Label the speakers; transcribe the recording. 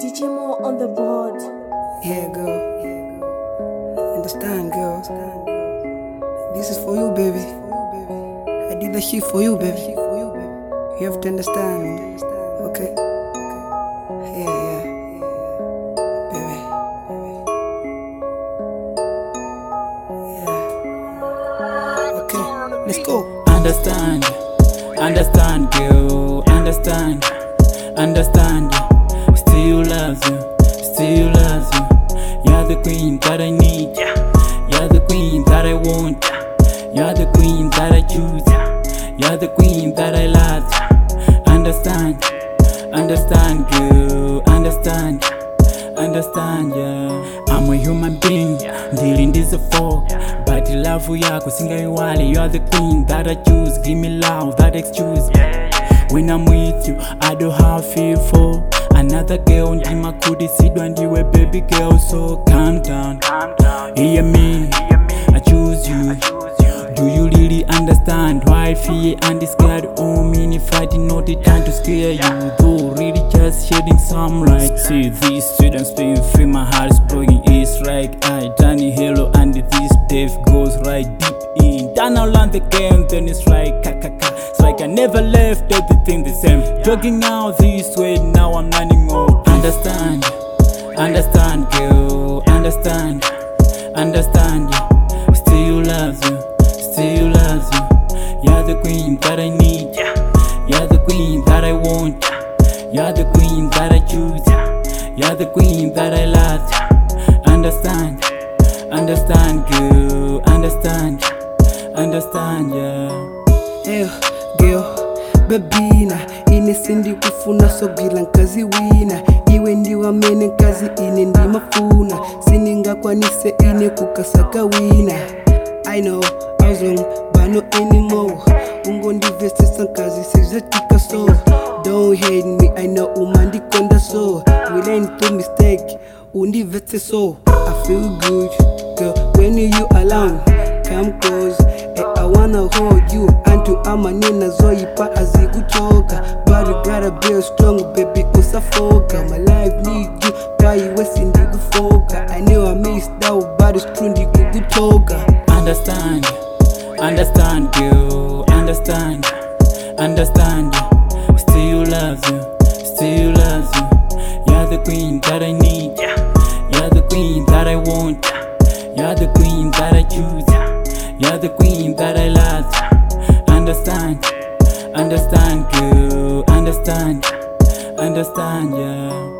Speaker 1: DJ Mo on the board.
Speaker 2: Yeah, girl. Understand, girl. This is for you, baby. I did the shit for you, baby. You have to understand. Okay? Yeah. Baby. Yeah. Okay, let's go.
Speaker 3: Understand, girl, understand. Still loves you. You're the queen that I need. You're the queen that I want. You're the queen that I choose. You're the queen that I love. Understand, girl, understand, yeah. I'm a human being, dealing this for. But the love yako singaiwali. You're the queen that I choose. Give me love, that excuse. When I'm with you, I don't have fear for another girl. Ndima kudisidwa ndiwe baby girl, so calm down. Hear me, I choose you. Do you really understand why fear and scared? Oh, mini fighting, not the time to scare you. Though really just shedding some light. See these students being free, my heart is broken. It's like I done a halo and this death goes right deep in. Done all on the game, then it's like kakaka. It's like I never left everything the same. Jogging out this way, now I'm running out. Understand, girl, understand, yeah. Still loves you. You're the queen that I need. You're the queen that I want. You're the queen that I choose. You're the queen that I love. Understand, girl, understand, yeah.
Speaker 2: Hey, girl, babina inesindi kufuna sogila nkazi wina iwe ndiwa mene nkazi ine ndi mafuna sininga kwanise ine kukasaka wina. I know I was wrong but not anymore. Ungo ndiveste sankazi sejatika so. Don't hate me, I know umandi konda so. We learn to mistake undiveste so. I feel good girl when you alone. Come close, I wanna hold you. Antu amanena zoipa azikuchoka. But you gotta be strong baby usafoka. My life need you, why wesi ndikufoka. I know I missed out but it's true ndikukutoka.
Speaker 3: Understand, girl, understand. Still loves you. You're the queen that I need. You're the queen that I want. You're the queen that I choose. You're the queen that I love. Understand, girl, understand, yeah.